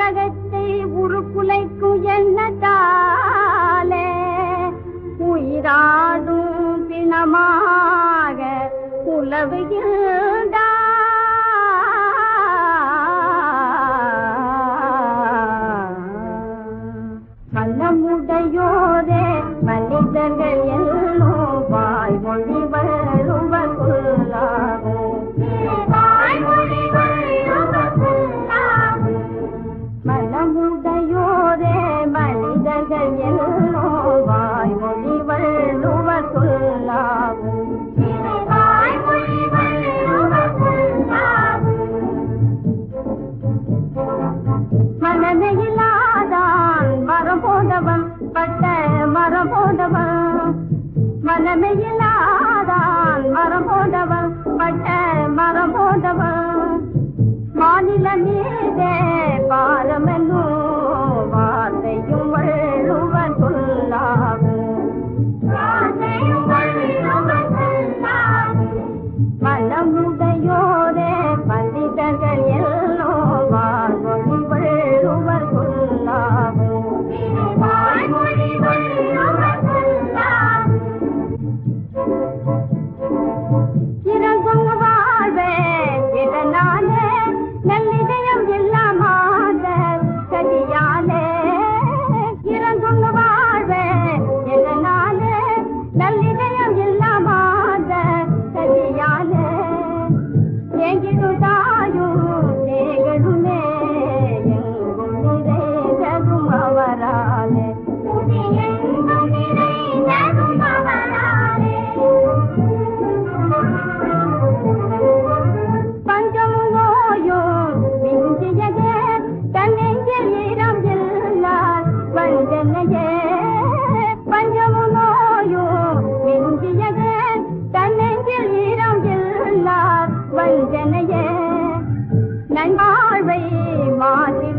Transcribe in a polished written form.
உலகத்தை உருக்குலைக்கும் எண்ணத்தாலே உயிராடும் பிணமாக உலவுகின்றார். மனமுடையோரே மனிதர்கள் எல்லோரும் வாய்மொழி வள்ளுவர் சொல்லாகும். மனமுடையோரே மனிதர்கள் எல்லோரும் வாய்மொழி வள்ளுவர் சொல்லாகும். மனமையிலாதான் மரம் போன்றவன் பட்ட மரம் போன்றவன். மனமையிலாதான் மரம் போன்றவன் பட்ட மரம் போன்றவன். மாநில மீதே பாரமென்னும் வார்த்தையும் வள்ளுவன் சொல்லாகும். மனமுடையோரே பண்டிதர்கள் எல்லோ வாய்மொழி வள்ளுவர் சொல்லாகும். இறங்கும் வாழ்வே இதனாலே நல்லிதயம் எல்லாமாக கதியாலே. இறங்கும் வாழ்வே இதனாலே நல்லிதயம் எல்லாமாக கதியாலே. எங்கிருந்தாயும் தேகடுமே எங்கும் நிறைந்ததும் அவராலே. பஞ்சமும் நோயும் மிஞ்சியதே தன்னெஞ்சில் ஈரம் இல்லார் வஞ்சனையே. பஞ்சமும் நோயும் மிஞ்சியதே தன்னெஞ்சில் ஈரம் இல்லார் வஞ்சனையே. நன்பாழ்வை மாற்றி